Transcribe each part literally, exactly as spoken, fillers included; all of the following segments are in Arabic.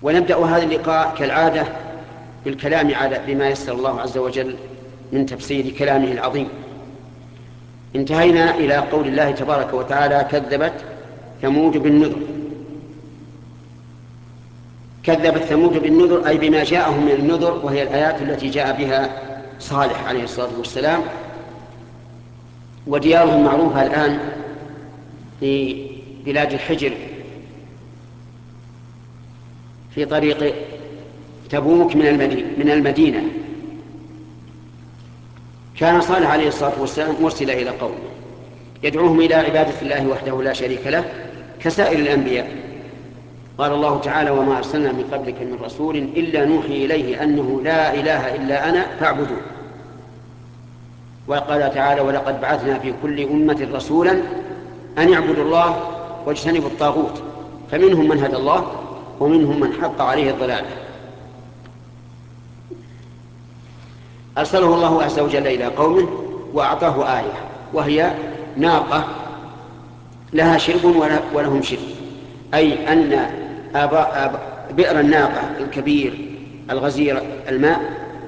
ونبدأ هذا اللقاء كالعادة بالكلام على بما يسر الله عز وجل من تفسير كلامه العظيم. انتهينا إلى قول الله تبارك وتعالى: كذبت ثمود بالنذر. كذبت ثمود بالنذر أي بما جاءهم من النذر، وهي الآيات التي جاء بها صالح عليه الصلاة والسلام. وديارهم معروفة الآن في بلاد الحجر في طريق تبوك من المدينة. كان صالح عليه الصلاة والسلام مرسلا إلى قومه يدعوهم إلى عبادة الله وحده لا شريك له كسائر الأنبياء. قال الله تعالى: وما أرسلنا من قبلك من رسول إلا نوحي إليه أنه لا إله إلا أنا فاعبدون. وقال تعالى: ولقد بعثنا في كل أمة رسولا أن اعبدوا الله واجتنبوا الطاغوت، فمنهم من هدى الله ومنهم من حق عليه الضلالة. أرسله الله عز وجل إلى قومه وأعطاه آية، وهي ناقة لها شرب ولهم شرب، أي أن آباء آباء بئر الناقة الكبير الغزير الماء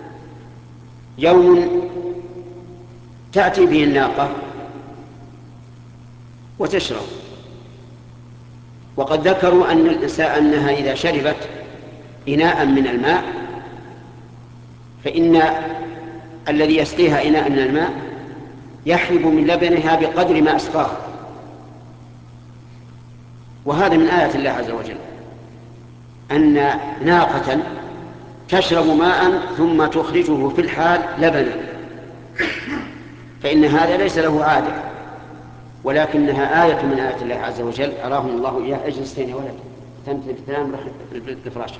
يوم تأتي به الناقة وتشرب. وقد ذكروا أن الإنسان أنها إذا شربت إناء من الماء فإن الذي يسقيها إناء من الماء يحلب من لبنها بقدر ما أسقاه، وهذا من آيات الله عز وجل، أن ناقة تشرب ماء ثم تخرجه في الحال لبنا، فإن هذا ليس له عادة، ولكنها آية من آيات الله عز وجل. أراهم الله إياه. اجلس يا ولد، تمثل بتنام لفراشك.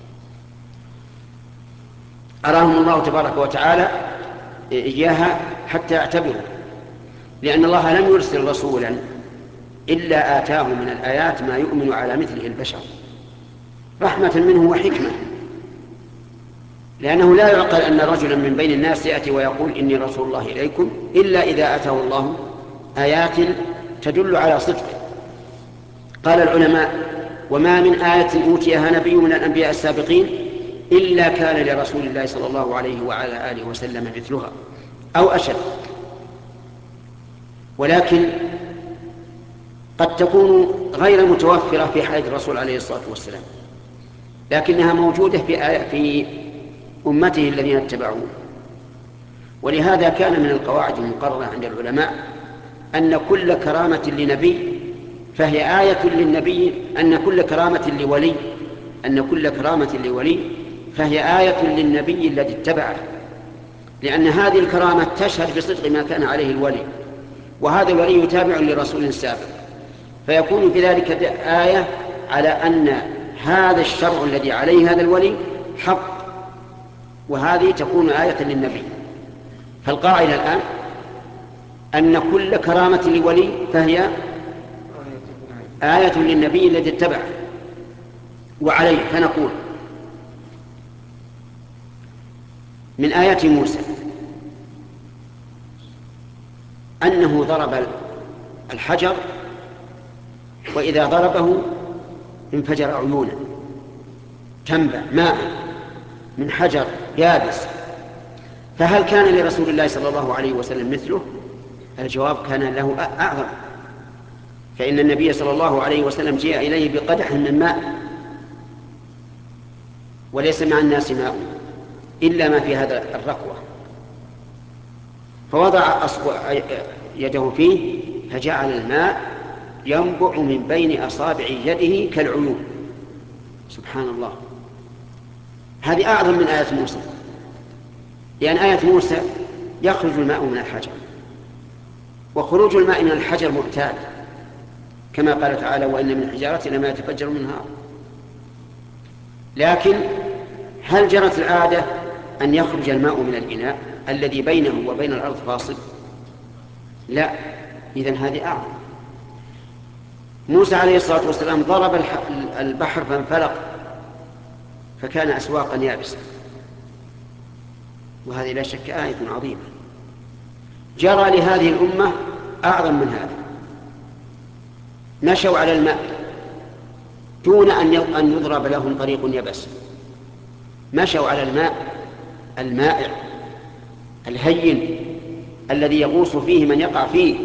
أراهم الله تبارك وتعالى إياها حتى اعتبروا، لأن الله لم يرسل رسولا إلا آتاه من الآيات ما يؤمن على مثله البشر رحمة منه وحكمة، لأنه لا يعقل أن رجلا من بين الناس يأتي ويقول إني رسول الله إليكم إلا إذا أتاه الله آيات تدل على صدقه. قال العلماء: وما من آية أوتيها نبي من الأنبياء السابقين إلا كان لرسول الله صلى الله عليه وعلى آله وسلم مثلها أو أشد، ولكن قد تكون غير متوفرة في حياة الرسول عليه الصلاة والسلام، لكنها موجودة في آية في أمته الذين اتبعوه. ولهذا كان من القواعد المقررة عند العلماء أن كل كرامة لنبي فهي آية للنبي، أن كل كرامة لولي أن كل كرامة لولي فهي آية للنبي الذي اتبعه، لأن هذه الكرامة تشهد بصدق ما كان عليه الولي، وهذا الولي يتابع لرسول سابق، فيكون في ذلك آية على أن هذا الشرع الذي عليه هذا الولي حق، وهذه تكون آية للنبي. فالقاعدة الآن أن كل كرامة لولي فهي آية للنبي الذي اتبعه. وعليه فنقول: من آيات موسى أنه ضرب الحجر، وإذا ضربه انفجر عيونا تنبع ماء من حجر يابس. فهل كان لرسول الله صلى الله عليه وسلم مثله؟ الجواب: كان له أعظم، فإن النبي صلى الله عليه وسلم جاء إليه بقدح من ماء وليس مع الناس ماء إلا ما في هذا الركوة، فوضع يده فيه فجعل الماء ينبع من بين أصابع يده كالعيون. سبحان الله، هذه أعظم من آية موسى، لأن آية موسى يخرج الماء من الحجر، وخروج الماء من الحجر معتاد، كما قال تعالى: وإن من الحجارة لما يتفجر منها. لكن هل جرت العادة أن يخرج الماء من الإناء الذي بينه وبين الأرض فاصل؟ لا. إذن هذه أعظم. موسى عليه الصلاة والسلام ضرب البحر فانفلق فكان أسواقا يابسة، وهذه لا شك آية عظيمة. جرى لهذه الأمة أعظم من هذا، نشوا على الماء دون أن يضرب لهم طريق يبس، مشوا على الماء المائع الهين الذي يغوص فيه من يقع فيه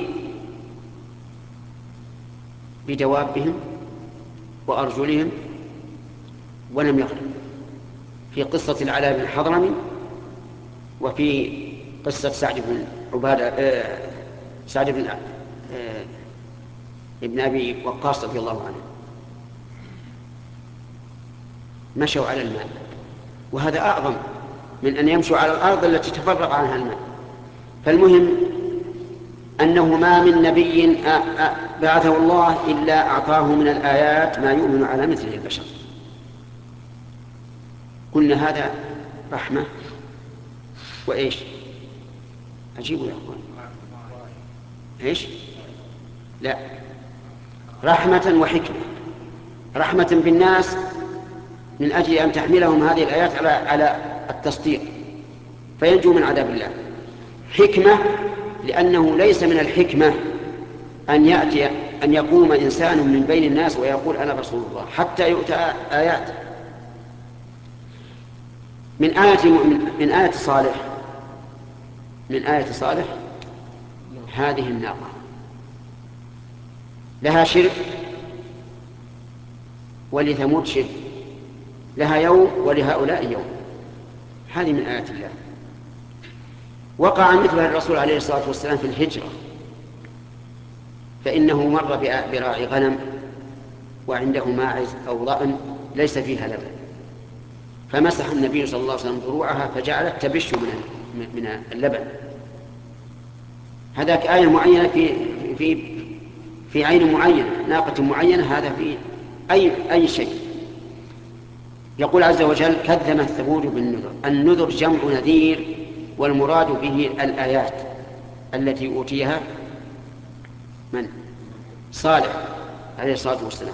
بدوابهم وأرجلهم ولم يغرق. في قصة العلاء بن الحضرمي وفي قصة سعد بن عبادة آه سعد بن آه ابن أبي وقاص رضي الله عنه، مشوا على الماء، وهذا أعظم من أن يمشوا على الأرض التي تفرق عنها الماء. فالمهم أنه ما من نبي بعثه الله إلا أعطاه من الآيات ما يؤمن على مثله البشر. قلنا هذا رحمة وإيش؟ أجيبوا يا أخوان. إيش؟ لا، رحمة وحكمة. رحمة بالناس من أجل أن تحملهم هذه الآيات على على التصديق فينجو من عذاب الله. حكمة لأنه ليس من الحكمة أن يأتي أن يقوم إنسان من بين الناس ويقول أنا رسول الله حتى يؤتى آيات. من آية من آية صالح من آية صالح هذه الناقة لها شرك ولثمود شرك، لها يوم ولهؤلاء يوم. هذه من آيات الله. وقع مثلها الرسول عليه الصلاة والسلام في الهجرة، فإنه مر براعي غنم وعنده ماعز أو ضأن ليس فيها لبن، فمسح النبي صلى الله عليه وسلم ضروعها فجعلت تبش من من اللبن. هذاك آية معينة في في في عين معينة، ناقة معينة، هذا في أي أي شيء. يقول عز وجل كذب ثمود بالنذر. النذر جمع نذير، والمراد به الآيات التي أوتيها من؟ صالح عليه الصلاة والسلام.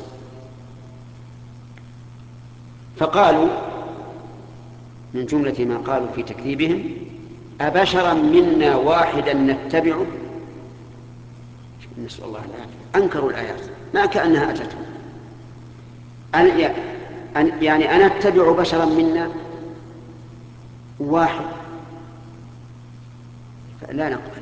فقالوا من جملة ما قالوا في تكذيبهم أبشرا منا واحدا نتبعه. نسأل الله العافية. أنكروا الآيات ما كأنها أتتهم. يعني أنا أتبع بشرا منا واحد، فلا نقبل،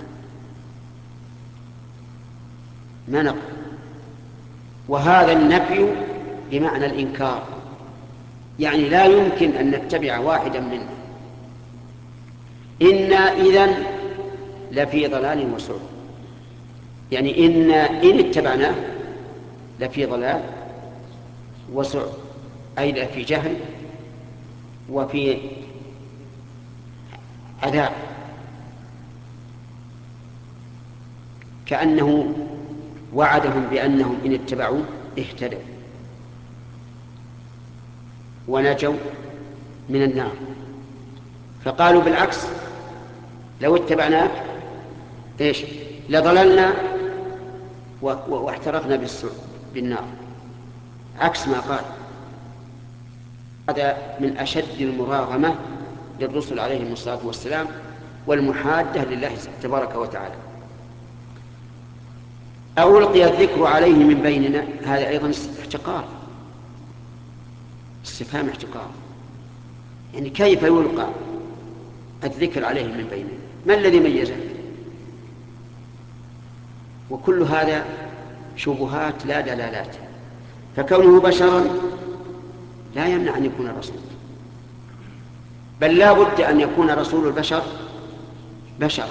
ما نقبل. وهذا النفي بمعنى الإنكار، يعني لا يمكن أن نتبع واحدا منا، إنا إذن لفي ضلال وسعر. يعني إنا إن اتبعناه لفي ضلال وسعر، أي لفي جهل وفي عذاب. كأنه وعدهم بأنهم إن اتبعوا اهتدوا ونجوا من النار. فقالوا بالعكس لو اتبعناك ايش لضللنا واحترقنا بالنار، عكس ما قال. هذا من أشد المراغمة للرسل عليهم الصلاة والسلام والمحادة لله تبارك وتعالى. ألقي الذكر عليه من بيننا، هذا أيضا احتقار، استفهام احتقار. يعني كيف يلقى الذكر عليه من بيننا؟ ما الذي ميزه؟ وكل هذا شبهات لا دلالات. فكونه بشرا لا يمنع أن يكون رسول، بل لا بد أن يكون رسول البشر بشرا،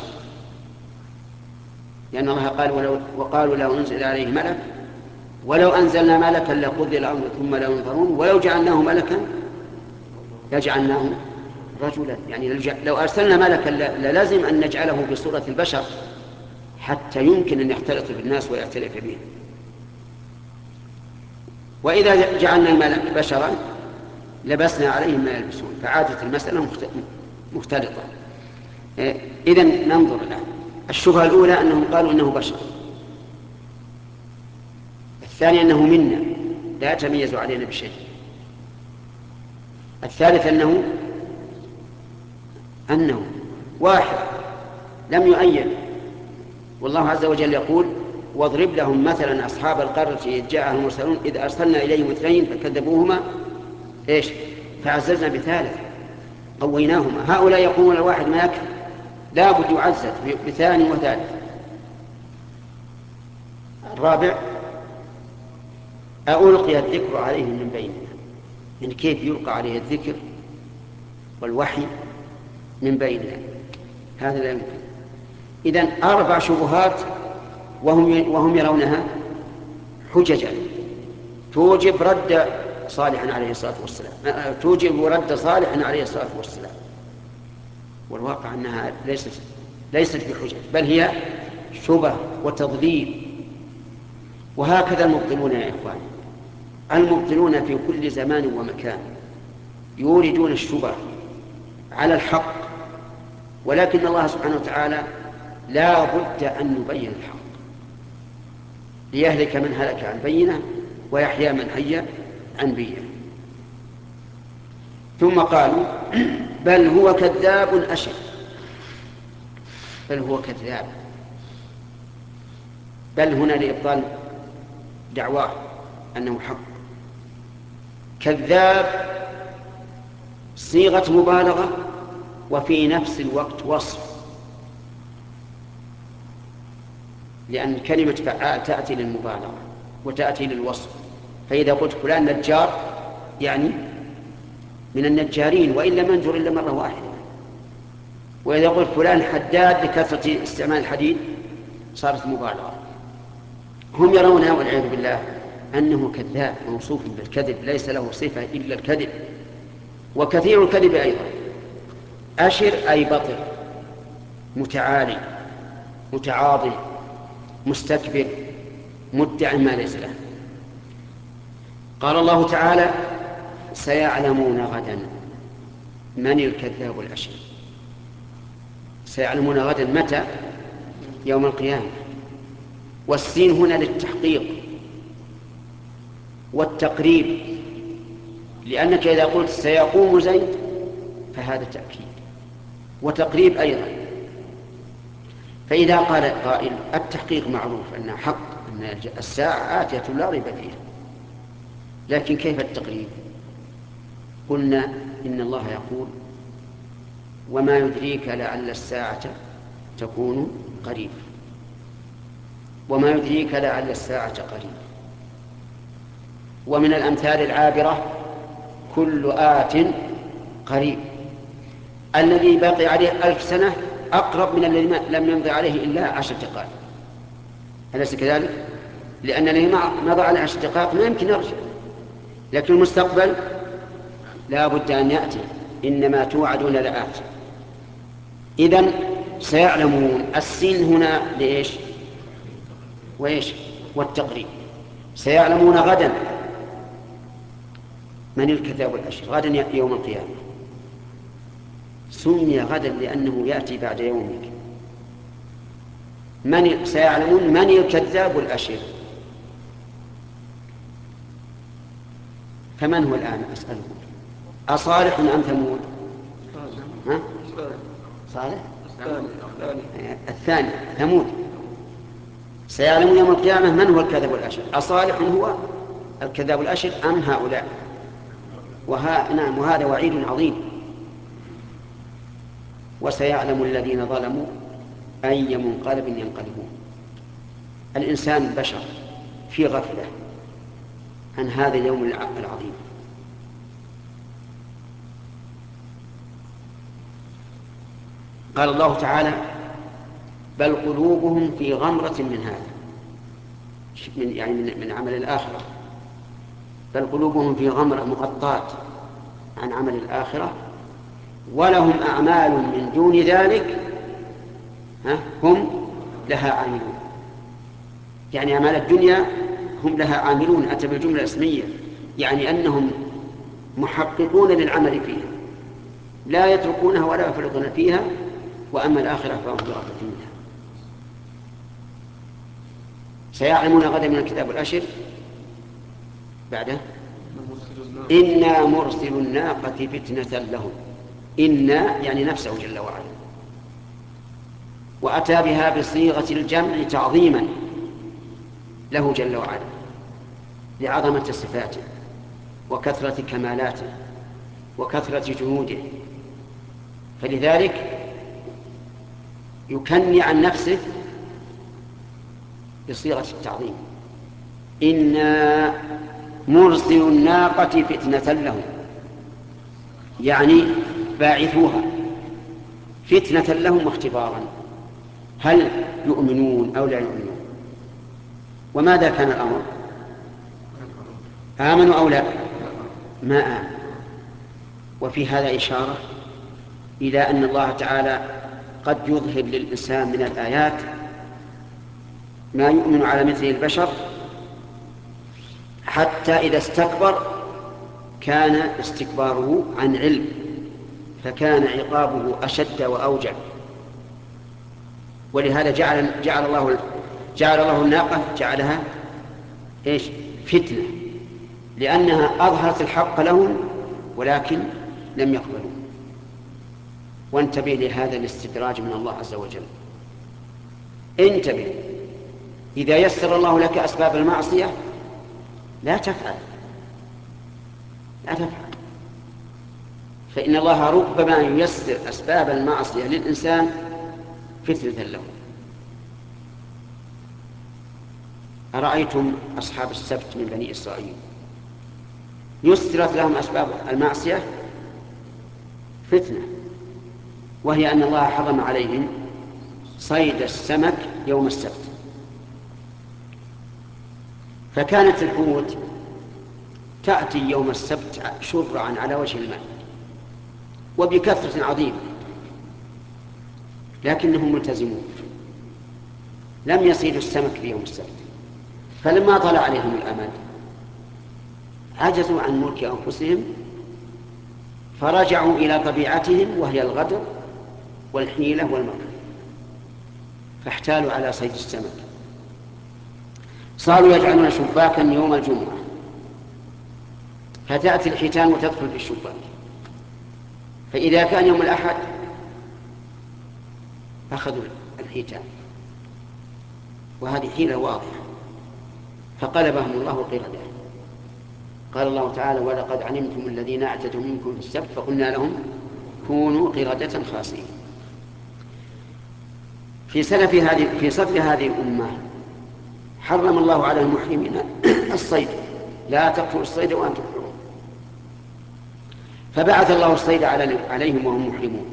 لأن الله قال ولو وقالوا لو أنزل عليه ملك ولو أنزلنا ملكا لقضي الأمر ثم لا ينظرون ولو جعلناه ملكا لجعلناه رجلا. يعني لو أرسلنا ملكا للازم أن نجعله بصورة البشر حتى يمكن أن يختلط بالناس ويختلف بهم. وإذا جعلنا الملك بشرا لبسنا عليهم ما يلبسون، فعادت المسألة مختلطة. إذن ننظر الآن. الشبهة الأولى أنهم قالوا إنه بشر، الثانية أنه منا لا يتميز علينا بشيء، الثالث أنه أنه واحد لم يؤيد. والله عز وجل يقول واضرب لهم مثلا أصحاب القرية إذ جاءهم المرسلون إذ أرسلنا إليهم اثنين فكذبوهما إيش فعززنا بثالث قويناهما. هؤلاء يقومون الواحد ما يكفي، لا بد يعزز بثاني وثالث. الرابع ألقي الذكر عليهم من بيننا، يعني كيف يلقى عليه الذكر والوحي من بيننا؟ هذا لا يمكن. إذن أربع شبهات وهم وهم يرونها حججا توجب رد صالح عليه الصلاة والسلام، توجب رد صالح عليه الصلاة والسلام، والواقع أنها ليست ليست بحجج، بل هي شبه وتضليل. وهكذا المبطلون يا إخوان، المبطلون في كل زمان ومكان يوردون الشبه على الحق، ولكن الله سبحانه وتعالى لا بد أن يبين الحق ليهلك من هلك عن بينه ويحيى من حي عن بينه. ثم قالوا بل هو كذاب أشر، بل هو كذاب، بل هنا لإبطال دعواه أنه حق. كذاب صيغة مبالغة وفي نفس الوقت وصف، لأن كلمة فعال تأتي للمبالغة وتأتي للوصف. فإذا قلت فلان نجار يعني من النجارين وإن لم ينجر إلا مرة واحدة، وإذا قلت فلان حداد لكثرة استعمال الحديد صارت مبالغة. هم يرون والعياذ بالله أنه كذاب موصوف بالكذب، ليس له صفة إلا الكذب، وكثير الكذب أيضا. أشر أي بطر، متعالي، متعاظم، مستكبر، مدع ما ليس له. قال الله تعالى سيعلمون غدا من الكذاب الأشر. سيعلمون غدا متى؟ يوم القيامة. والسين هنا للتحقيق والتقريب، لأنك إذا قلت سيقوم زيد فهذا تأكيد وتقريب أيضا. فإذا قال قائل التحقيق معروف أنه حق، أن الساعة آتية لا ريب فيها، لكن كيف التقريب؟ قلنا إن الله يقول وما يدريك لعل الساعة تكون قريب، وما يدريك لعل الساعة قريب. ومن الأمثال العابرة كل آت قريب، الذي باقي عليه ألف سنة أقرب من الذي لم يمضي عليه إلا عشر دقائق، أليس كذلك؟ لأن الذي مضى على عشر دقائق ما يمكن يرجع، لكن المستقبل لا بد أن يأتي، إنما توعدون لآت. إذن سيعلمون، السين هنا لإيش وإيش والتقريب. سيعلمون غدا من الكذاب الأشر، غدا يوم القيامة. سمي غدا لأنه يأتي بعد يومك. من سيعلمون من الكذاب الأشر. فمن هو الآن أسألكم؟ أصالح أم ثمود؟ ها؟ صالح الثاني ثمود. سيعلمون يوم القيامة من هو الكذاب الأشر، أصالح هو الكذاب الأشر أم هؤلاء؟ وها نعم، وهذا وعيد عظيم. وسيعلم الذين ظلموا أي منقلب ينقلبون. الإنسان بشر في غفلة عن هذا اليوم العظيم. قال الله تعالى بل قلوبهم في غمرة من هذا، من يعني من, من عمل الآخرة. بل قلوبهم في غمرة، مغطاة عن عمل الآخرة، ولهم أعمال من دون ذلك ها هم لها عاملون. يعني أعمال الدنيا هم لها عاملون، أتى بالجملة الاسمية، يعني أنهم محققون للعمل فيها، لا يتركونها ولا يفرطون فيها، وأما الآخرة فهم في غفلة منها. سيعلمون غدا من الكتاب الأشر بعده إنا مرسل الناقة فتنة لهم. إنا يعني نفسه جل وعلا، وأتى بها بصيغة الجمع تعظيما، له جل وعلا لعظمة صفاته وكثرة كمالاته وكثرة جنوده، فلذلك يكني عن نفسه بصيغة التعظيم: إنا مرسل الناقة فتنة لهم، يعني باعثوها فتنة لهم واختبارا، هل يؤمنون أو لا يؤمنون؟ وماذا كان الأمر؟ آمنوا أو لا؟ ما آمنوا. وفي هذا إشارة إلى أن الله تعالى قد يظهر للإنسان من الآيات ما يؤمن على مثل البشر، حتى إذا استكبر كان استكباره عن علم، فكان عقابه أشد وأوجع. ولهذا جعل جعل الله جعل الله الناقة جعلها ايش؟ فتنة، لأنها أظهرت الحق لهم ولكن لم يقبلوا. وانتبه لهذا الاستدراج من الله عز وجل. انتبه، إذا يسر الله لك أسباب المعصية لا تفعل لا تفعل فإن الله ربما ييسر أسباب المعصية للإنسان فتنة له. أرأيتم أصحاب السبت من بني إسرائيل يسرت لهم أسباب المعصية فتنة، وهي أن الله حرم عليهم صيد السمك يوم السبت، فكانت الحوت تأتي يوم السبت شرعا على وجه الماء وبكثرة عظيمة، لكنهم ملتزمون لم يصيدوا السمك في يوم السبت. فلما طلع عليهم الأمد عجزوا عن ملك أنفسهم، فرجعوا إلى طبيعتهم وهي الغدر والحيلة والمكر، فاحتالوا على صيد السمك. صاروا يجعلون شباكا يوم الجمعة، فتأتي الحيتان وتدخل في الشباك، فإذا كان يوم الأحد أخذوا الحيتان، وهذه حيلة واضحة، فقلبهم الله قردة. قال الله تعالى: ولقد علمتم الذين اعتدوا منكم في السبت فقلنا لهم كونوا قردة خاسئين. في سلف هذه في صدر هذه الأمة حرم الله على المحرمين الصيد: لا تقتلوا الصيد وأنتم حرم. فبعث الله الصيد عليهم وهم محرمون،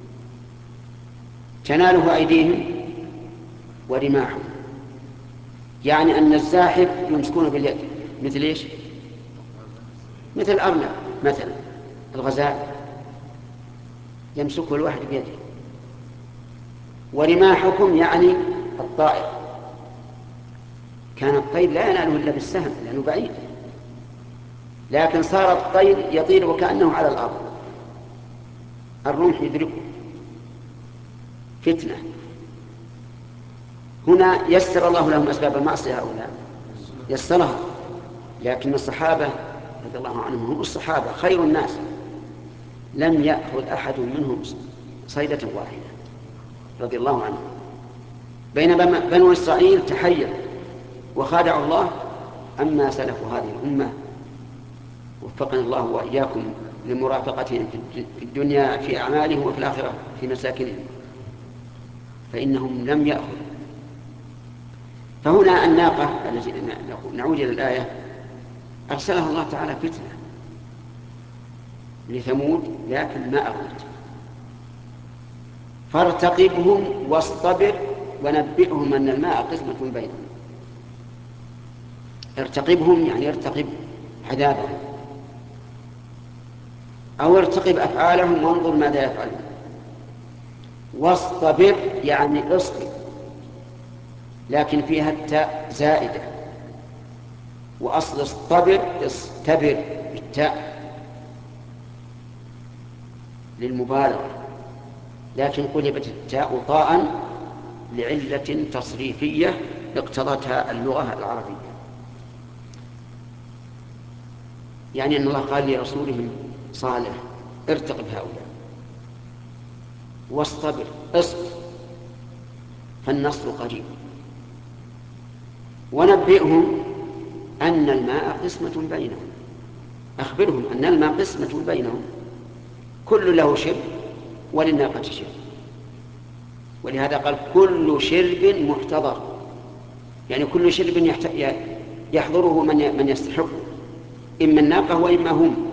تناله أيديهم ورماحهم، يعني أن الزاحف يمسكونه باليد، مثل إيش؟ مثل الأرنب مثلا، الغزال يمسكه الواحد بيده. ورماحكم يعني الطائر، كان الطير لا يناله إلا بالسهم لأنه بعيد، لكن صار الطير يطير وكأنه على الأرض، الرمح يدركه. فتنة. هنا يسر الله لهم أسباب المعصية هؤلاء، يسرها، لكن الصحابة رضي الله عنهم هم الصحابة خير الناس، لم يأخذ أحد منهم صيدة واحدة رضي الله عنهم. بينما بنو إسرائيل تحير وخادعوا الله. أما سلف هذه الأمة وفقنا الله وإياكم لمرافقتهم في الدنيا في أعمالهم وفي الآخرة في مساكنهم، فإنهم لم يأخذوا. فهنا الناقة التي نعود إلى الآية أرسلها الله تعالى فتنة لثمود، لكن ما أغنت. فارتقبهم واصطبر ونبئهم أن الماء قسمة بينهم. ارتقبهم يعني ارتقب عذابهم، أو ارتقب أفعالهم وانظر ماذا يفعلون. واصطبر يعني اصبر، لكن فيها التاء زائدة، وأصل اصطبر اصطبر بالتاء للمبالغة، لكن قلبت التاء طاء لعلة تصريفية اقتضتها اللغة العربية. يعني أن الله قال لرسوله صالح: ارتقب هؤلاء، واصطبر اصبر، فالنصر قريب. ونبئهم أن الماء قسمة بينهم، أخبرهم أن الماء قسمة بينهم، كل له شرب وللناقة شرب. ولهذا قال كل شرب محتضر، يعني كل شرب يحضره من من يستحق، إما الناقة وإما هم.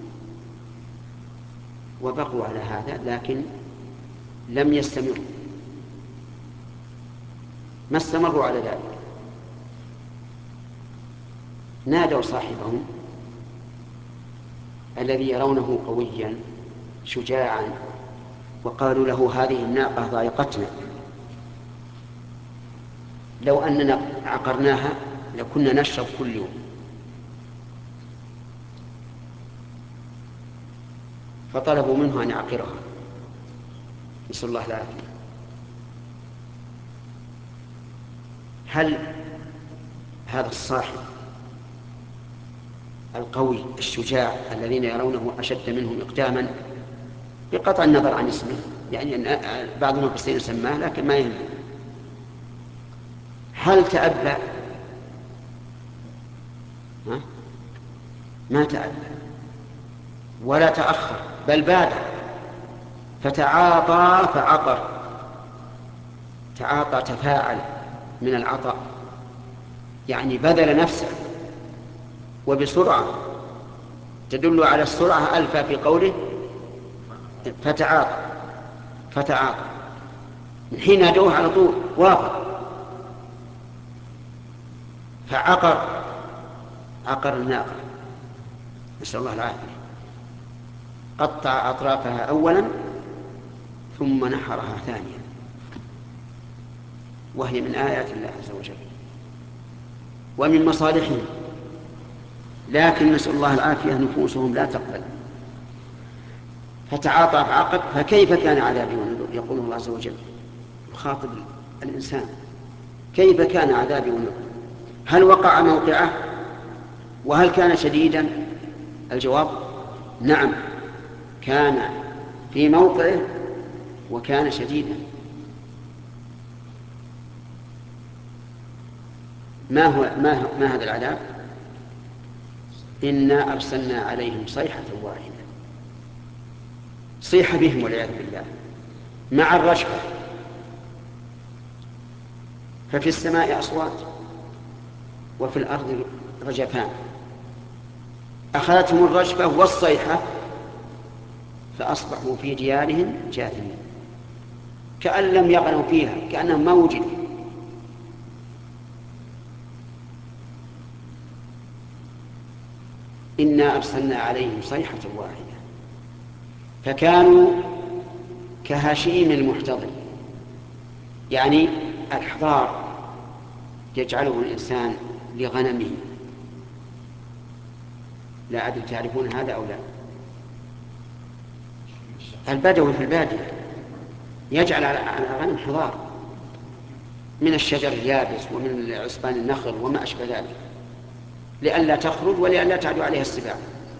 وبقوا على هذا لكن لم يستمروا، ما استمروا على ذلك. نادوا صاحبهم الذي يرونه قويا شجاعا، وقالوا له هذه الناقة ضايقتنا، لو أننا عقرناها لكنا نشرب كل يوم. فطلبوا منه أن يعقرها، نسأل الله العافية. هل هذا الصاحب القوي الشجاع الذين يرونه أشد منهم إقداما، بقطع النظر عن اسمه، يعني بعض المفسرين سماه لكن ما يهم، هل تأبى؟ ها؟ ما تأبى ولا تأخر، بل بادر فتعاطى فعقر. تعاطى تفاعل من العطاء، يعني بذل نفسه وبسرعة، تدل على السرعة ألفا في قوله فتعاطى. فتعاطى حين نادوه على طول وافق، فعقر، عقر الناقة، نسأل الله العافية. قطع أطرافها أولا ثم نحرها ثانيا، وهي من آيات الله عز وجل ومن مصالحهم، لكن نسأل الله العافية نفوسهم لا تقبل. فتعاطى فعقر فكيف كان عذابي ونذر، يقول الله عز وجل يخاطب الإنسان، كيف كان عذابي ونذر؟ هل وقع موقعه؟ وهل كان شديدا؟ الجواب نعم، كان في موقعه وكان شديدا. ما هو ما, هو ما هذا العذاب؟ إنا أرسلنا عليهم صيحة واحدة، صيح بهم والعياذ بالله مع الرجفة. ففي السماء أصوات وفي الأرض رجفان، أخذتهم الرجفة والصيحة فأصبحوا في ديارهم جاثمين كأن لم يغنوا فيها، كأنهم ما وجدوا. إنا أرسلنا عليهم صيحة واحدة فكانوا كهشيم المحتضر، يعني الحضار يجعله الإنسان لغنمه. لا أدري تعرفون هذا أو لا؟ البدوي في البادية يجعل على الغنم حضار من الشجر اليابس ومن عصبان النخل وما أشبه ذلك، لئلا تخرج ولئلا تعدو عليها السباع.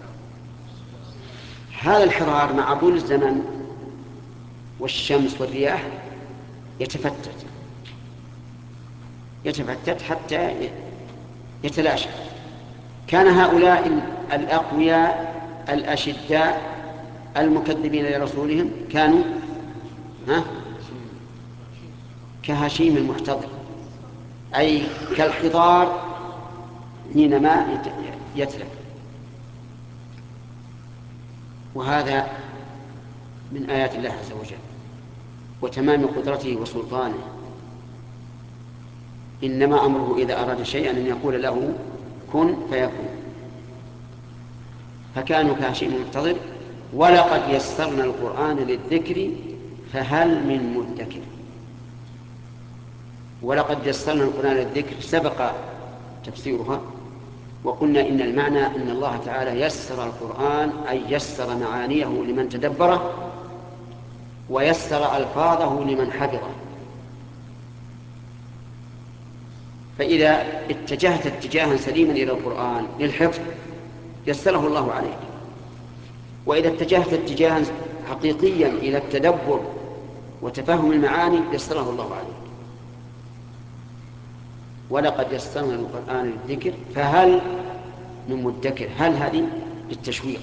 هذا الحضار مع طول الزمن والشمس والرياح يتفتت يتفتت حتى يتلاشى. كان هؤلاء الأقوياء الأشداء المكذبين لرسولهم كانوا ها كهشيم المحتضر، أي كالحضار حينما يتلف. وهذا من آيات الله عز وجل وتمام قدرته وسلطانه. إنما أمره إذا أراد شيئا أن يقول له كن فيكون. فكانوا كهشيم المحتضر. ولقد يسرنا القرآن للذكر فهل من مدكر. ولقد يسرنا القرآن للذكر سبق تفسيرها، وقلنا إن المعنى أن الله تعالى يسر القرآن أي يسر معانيه لمن تدبره ويسر ألفاظه لمن حفظه. فإذا اتجهت اتجاها سليما إلى القرآن للحفظ يسره الله عليك، وإذا اتجهت اتجاها حقيقيا إلى التدبر وتفهم المعاني يسره الله عليك. ولقد يسرنا القرآن للذكر فهل من مدكر. هل هذه للتشويق،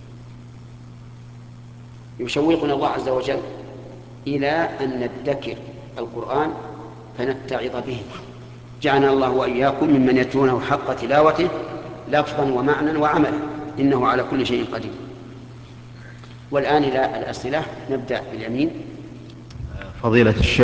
يشوقنا الله عز وجل إلى أن ندكر القرآن فنتعظ به. جعلنا الله وإياكم ممن يتلونه حق تلاوته لفظا ومعنى وعملا، إنه على كل شيء قدير. والآن إلى الأسئلة، نبدأ باليمين. فضيلة الشيخ